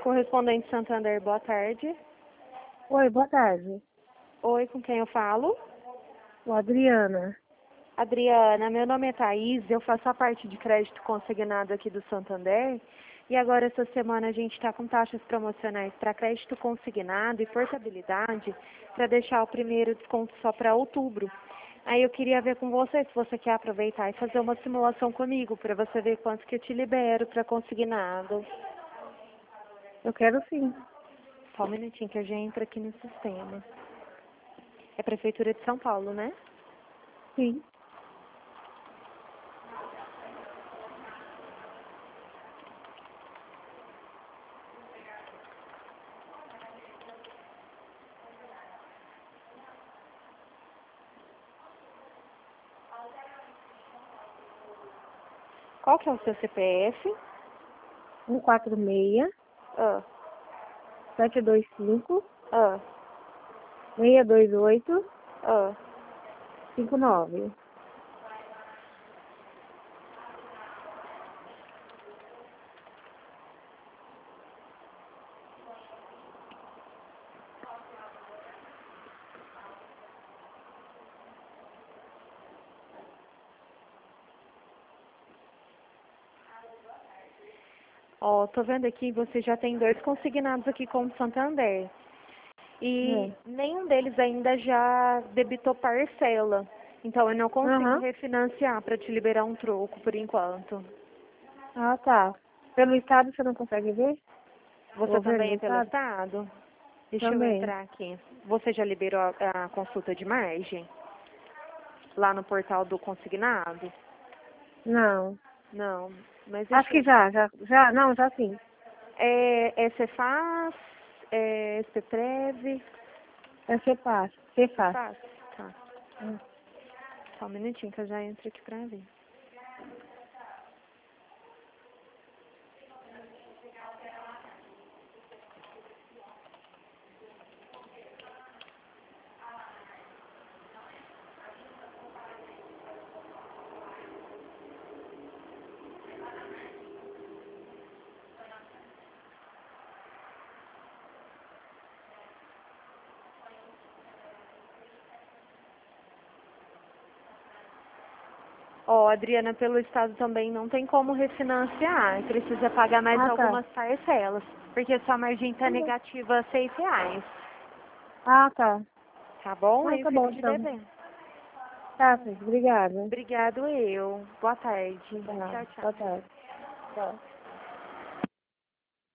Correspondente Santander, boa tarde. Oi, boa tarde. Oi, com quem eu falo? O Adriana. Adriana, meu nome é Thaís, eu faço a parte de crédito consignado aqui do Santander. E agora, essa semana, a gente está com taxas promocionais para crédito consignado e portabilidade para deixar o primeiro desconto só para outubro. Aí eu queria ver com você se você quer aproveitar e fazer uma simulação comigo para você ver quanto que eu te libero para consignado. Eu quero sim. Só um minutinho que eu já entro aqui no sistema. É Prefeitura de São Paulo, né? Sim. Qual que é o seu CPF? 146 Ah, 725 ah, 628 ah. 59. Ó, tô vendo aqui, você já tem 2 consignados aqui com o Santander. E nenhum deles ainda já debitou parcela. Então eu não consigo Aham. refinanciar para te liberar um troco por enquanto. Ah, tá. Pelo estado você não consegue ver? Você Governo também do é pelo estado? estado? Deixa eu Também. entrar aqui. Você já liberou a consulta de margem? Lá no portal do consignado? Não. Não, mas Acho deixa que eu... já, não, já sim. É Cefaz, é Ceprev, É Cefaz. Cefaz. Cefaz? Tá. Só um minutinho que eu já entro aqui pra ver. Ó, Adriana, pelo estado também não tem como refinanciar. Precisa pagar mais Ah, tá. algumas parcelas. Porque sua margem tá negativa R$ 6. Ah, tá. Tá bom? Ah, Aí eu tá bom, fico te então. devendo. Tá, Cris. Obrigada. Obrigado eu. Boa tarde. Tá. Tchau, Boa tchau. tarde. Tchau.